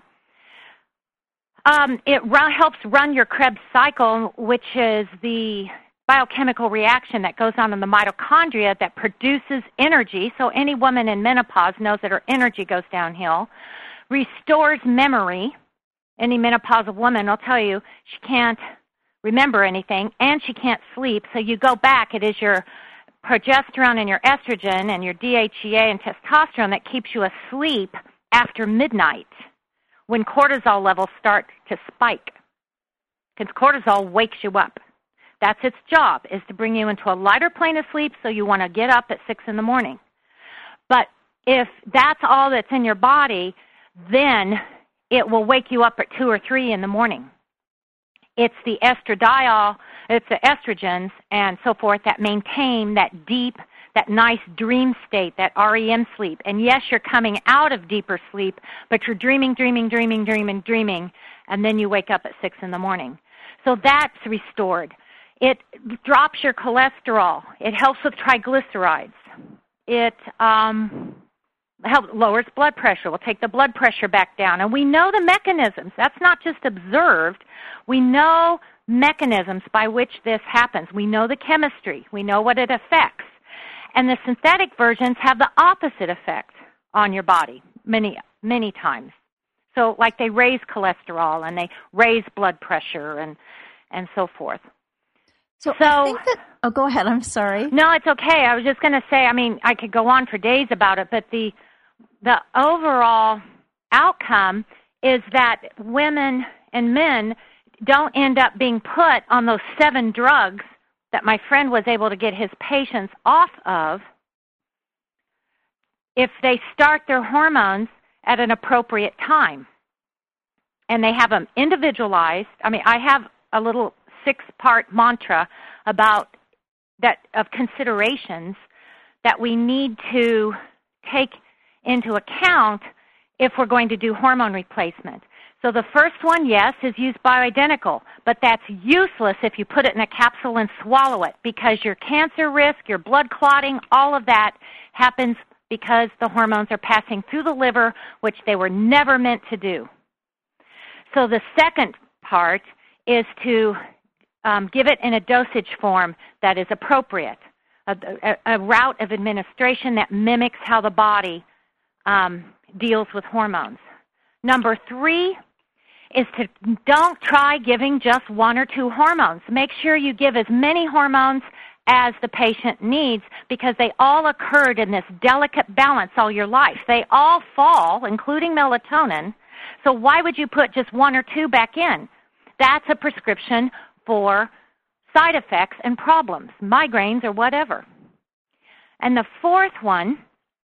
Um, it run, helps run your Krebs cycle, which is the biochemical reaction that goes on in the mitochondria that produces energy. So any woman in menopause knows that her energy goes downhill. Restores memory. Any menopausal woman will tell you she can't remember anything and she can't sleep. So you go back. It is your progesterone and your estrogen and your D H E A and testosterone that keeps you asleep after midnight when cortisol levels start to spike. Because cortisol wakes you up. That's its job, is to bring you into a lighter plane of sleep so you want to get up at six in the morning. But if that's all that's in your body, then it will wake you up at two or three in the morning. It's the estradiol, it's the estrogens and so forth that maintain that deep, that nice dream state, that R E M sleep. And yes, you're coming out of deeper sleep, but you're dreaming, dreaming, dreaming, dreaming, dreaming, and then you wake up at six in the morning. So that's restored. It drops your cholesterol. It helps with triglycerides. It um, helps, lowers blood pressure. We'll take the blood pressure back down. And we know the mechanisms. That's not just observed. We know mechanisms by which this happens. We know the chemistry. We know what it affects. And the synthetic versions have the opposite effect on your body many, many times. So like they raise cholesterol and they raise blood pressure and, and so forth. So, so I think that, oh, go ahead. I'm sorry. No, it's okay. I was just going to say, I mean, I could go on for days about it, but the the overall outcome is that women and men don't end up being put on those seven drugs that my friend was able to get his patients off of if they start their hormones at an appropriate time. And they have them individualized. I mean, I have a little six-part mantra about that of considerations that we need to take into account if we're going to do hormone replacement. So the first one, yes, is use bioidentical, but that's useless if you put it in a capsule and swallow it, because your cancer risk, your blood clotting, all of that happens because the hormones are passing through the liver, which they were never meant to do. So the second part is to um, give it in a dosage form that is appropriate, a, a, a route of administration that mimics how the body um, deals with hormones. Number three is to don't try giving just one or two hormones. Make sure you give as many hormones as the patient needs, because they all occurred in this delicate balance all your life. They all fall, including melatonin. So why would you put just one or two back in? That's a prescription for side effects and problems, migraines or whatever. And the fourth one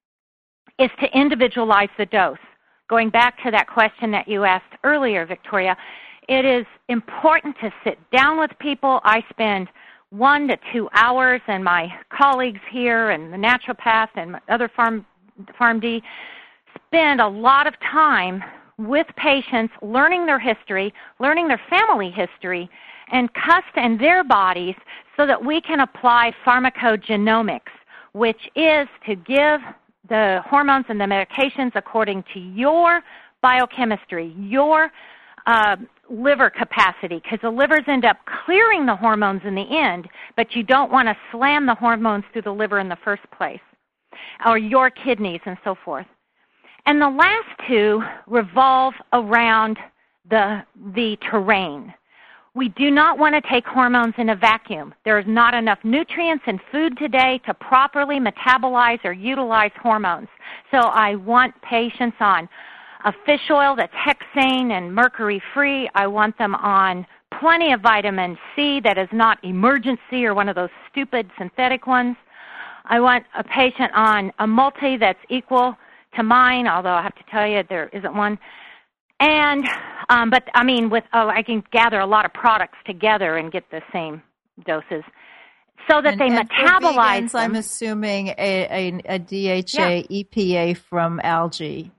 is to individualize the dose. Going back to that question that you asked earlier, Victoria, it is important to sit down with people. I spend one to two hours, and my colleagues here and the naturopath and my other Pharm, PharmD spend a lot of time with patients, learning their history, learning their family history, and custom and their bodies, so that we can apply pharmacogenomics, which is to give the hormones and the medications according to your biochemistry, your uh, liver capacity, because the livers end up clearing the hormones in the end, but you don't want to slam the hormones through the liver in the first place, or your kidneys and so forth. And the last two revolve around the, the terrain. We do not want to take hormones in a vacuum. There is not enough nutrients in food today to properly metabolize or utilize hormones. So I want patients on a fish oil that's hexane and mercury-free. I want them on plenty of vitamin C that is not emergency or one of those stupid synthetic ones. I want a patient on a multi that's equal to mine, although I have to tell you there isn't one. And, um, but I mean, with oh, I can gather a lot of products together and get the same doses, so that and, they and metabolize vegans, them. I'm assuming a, a, a D H A, yeah. E P A from algae.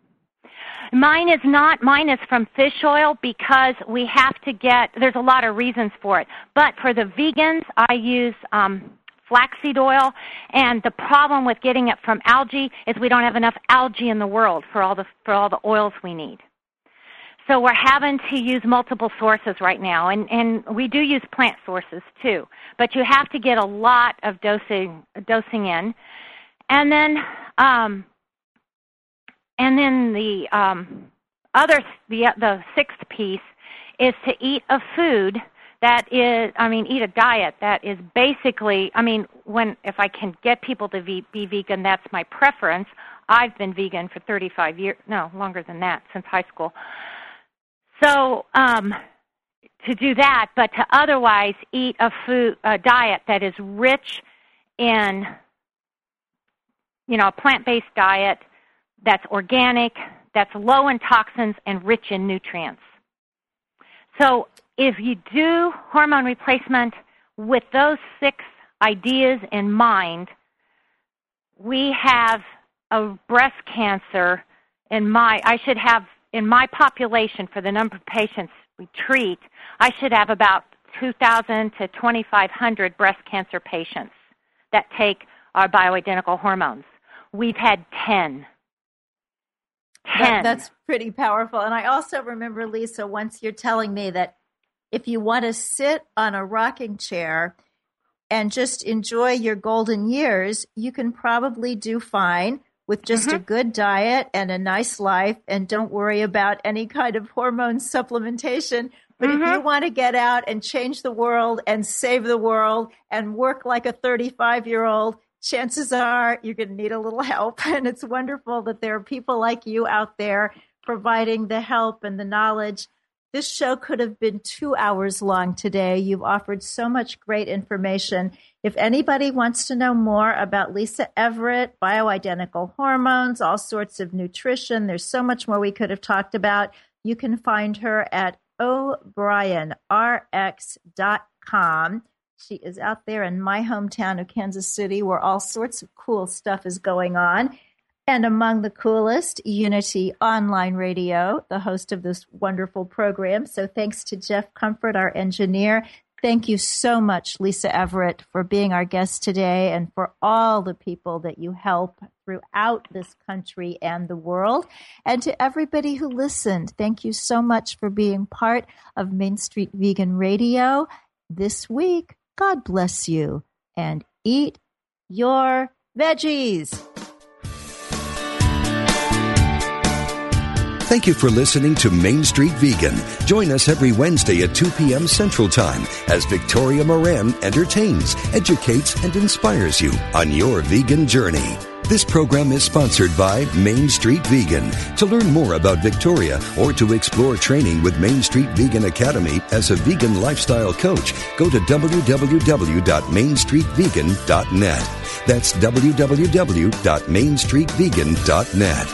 Mine is not. Mine is from fish oil, because we have to get, there's a lot of reasons for it. But for the vegans, I use um, flaxseed oil, and the problem with getting it from algae is we don't have enough algae in the world for all the for all the oils we need. So we're having to use multiple sources right now, and, and we do use plant sources too. But you have to get a lot of dosing dosing in, and then um, and then the um, other the the sixth piece is to eat a food that is, I mean, eat a diet that is basically, I mean, when if I can get people to be, be vegan, that's my preference. I've been vegan for thirty-five years, no, longer than that, since high school. So um, to do that, but to otherwise eat a food, a diet that is rich in, you know, a plant-based diet that's organic, that's low in toxins and rich in nutrients. So if you do hormone replacement with those six ideas in mind, we have a breast cancer in my, I should have, in my population, for the number of patients we treat, I should have about two thousand to twenty-five hundred breast cancer patients that take our bioidentical hormones. We've had ten. ten. That, that's pretty powerful. And I also remember, Lisa, once you're telling me that if you want to sit on a rocking chair and just enjoy your golden years, you can probably do fine with just mm-hmm. a good diet and a nice life, and don't worry about any kind of hormone supplementation. But mm-hmm. if you want to get out and change the world and save the world and work like a thirty-five-year-old, chances are you're going to need a little help. And it's wonderful that there are people like you out there providing the help and the knowledge. This show could have been two hours long today. You've offered so much great information. If anybody wants to know more about Lisa Everett, bioidentical hormones, all sorts of nutrition, there's so much more we could have talked about. You can find her at O Brien R X dot com. She is out there in my hometown of Kansas City, where all sorts of cool stuff is going on. And among the coolest, Unity Online Radio, the host of this wonderful program. So thanks to Jeff Comfort, our engineer. Thank you so much, Lisa Everett, for being our guest today and for all the people that you help throughout this country and the world. And to everybody who listened, thank you so much for being part of Main Street Vegan Radio this week. God bless you, and eat your veggies. Thank you for listening to Main Street Vegan. Join us every Wednesday at two p.m. Central Time as Victoria Moran entertains, educates, and inspires you on your vegan journey. This program is sponsored by Main Street Vegan. To learn more about Victoria or to explore training with Main Street Vegan Academy as a vegan lifestyle coach, go to w w w dot main street vegan dot net. That's w w w dot main street vegan dot net.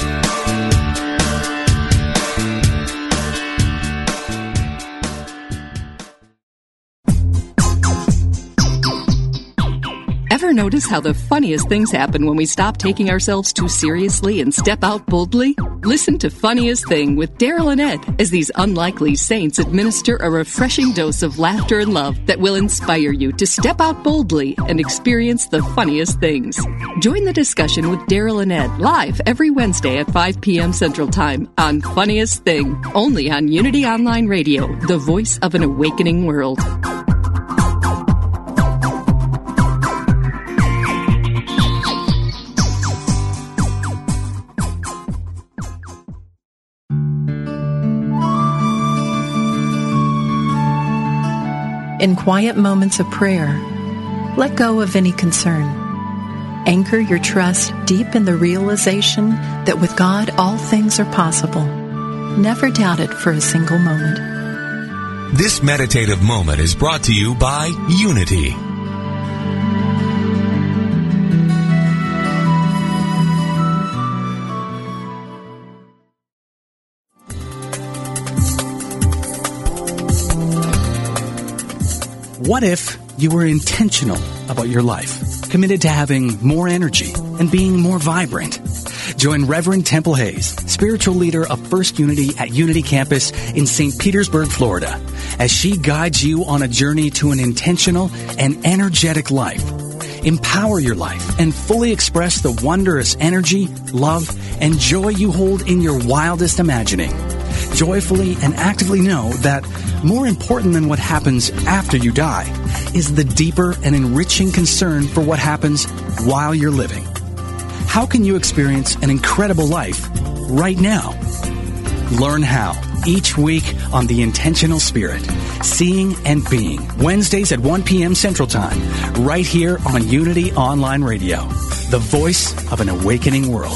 Ever notice how the funniest things happen when we stop taking ourselves too seriously and step out boldly? Listen to Funniest Thing with Daryl and Ed as these unlikely saints administer a refreshing dose of laughter and love that will inspire you to step out boldly and experience the funniest things. Join the discussion with Daryl and Ed live every Wednesday at five p.m. Central Time on Funniest Thing, only on Unity Online Radio, the voice of an awakening world. In quiet moments of prayer, let go of any concern. Anchor your trust deep in the realization that with God all things are possible. Never doubt it for a single moment. This meditative moment is brought to you by Unity. What if you were intentional about your life, committed to having more energy and being more vibrant? Join Reverend Temple Hayes, spiritual leader of First Unity at Unity Campus in Saint Petersburg, Florida, as she guides you on a journey to an intentional and energetic life. Empower your life and fully express the wondrous energy, love, and joy you hold in your wildest imagining. Joyfully and actively know that more important than what happens after you die is the deeper and enriching concern for what happens while you're living. How can you experience an incredible life right now? Learn how each week on The Intentional Spirit, Seeing and Being, Wednesdays at one p.m. Central Time, right here on Unity Online Radio, the voice of an awakening world.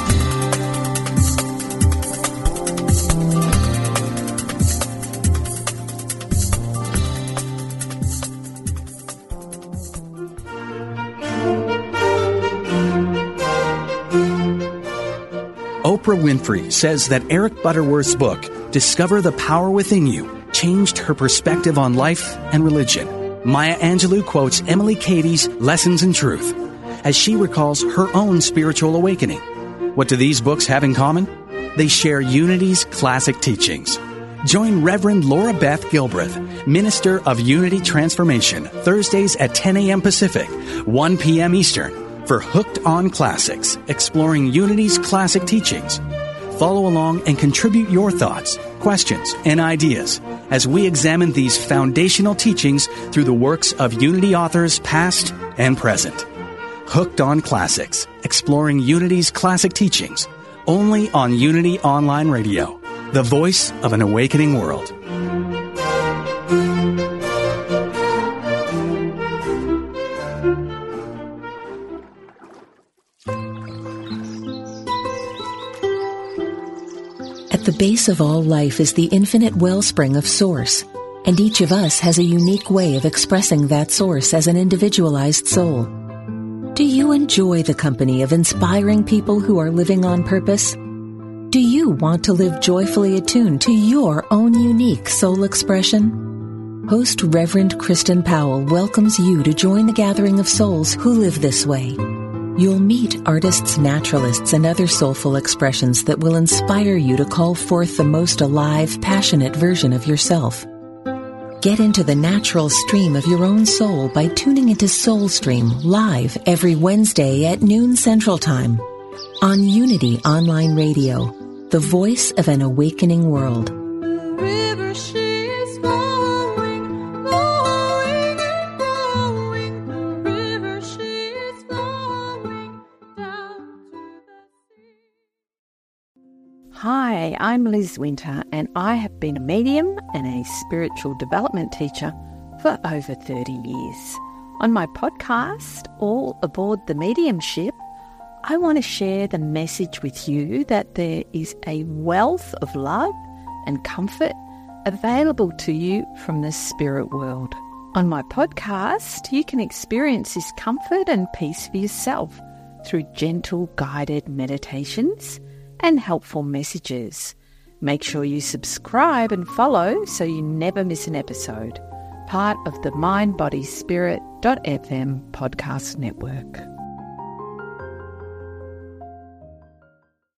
Oprah Winfrey says that Eric Butterworth's book, Discover the Power Within You, changed her perspective on life and religion. Maya Angelou quotes Emily Cady's Lessons in Truth as she recalls her own spiritual awakening. What do these books have in common? They share Unity's classic teachings. Join Reverend Laura Beth Gilbreth, Minister of Unity Transformation, Thursdays at ten a.m. Pacific, one p.m. Eastern, for Hooked on Classics, exploring Unity's classic teachings. Follow along and contribute your thoughts, questions, and ideas as we examine these foundational teachings through the works of Unity authors past and present. Hooked on Classics, exploring Unity's classic teachings, only on Unity Online Radio, the voice of an awakening world. At At the base of all life is the infinite wellspring of Source, and each of us has a unique way of expressing that Source as an individualized soul. Do you enjoy the company of inspiring people who are living on purpose? Do you want to live joyfully attuned to your own unique soul expression? Host Reverend Kristen Powell welcomes you to join the gathering of souls who live this way. You'll meet artists, naturalists, and other soulful expressions that will inspire you to call forth the most alive, passionate version of yourself. Get into the natural stream of your own soul by tuning into SoulStream live every Wednesday at noon Central Time on Unity Online Radio, the voice of an awakening world. River she is flowing, flowing and flowing. The river she is flowing down to the sea. Hi, I'm Liz Winter, and I have been a medium and a spiritual development teacher for over thirty years. On my podcast, All Aboard the Mediumship, I want to share the message with you that there is a wealth of love and comfort available to you from the spirit world. On my podcast, you can experience this comfort and peace for yourself through gentle guided meditations and helpful messages. Make sure you subscribe and follow so you never miss an episode. Part of the mind body spirit dot f m podcast network.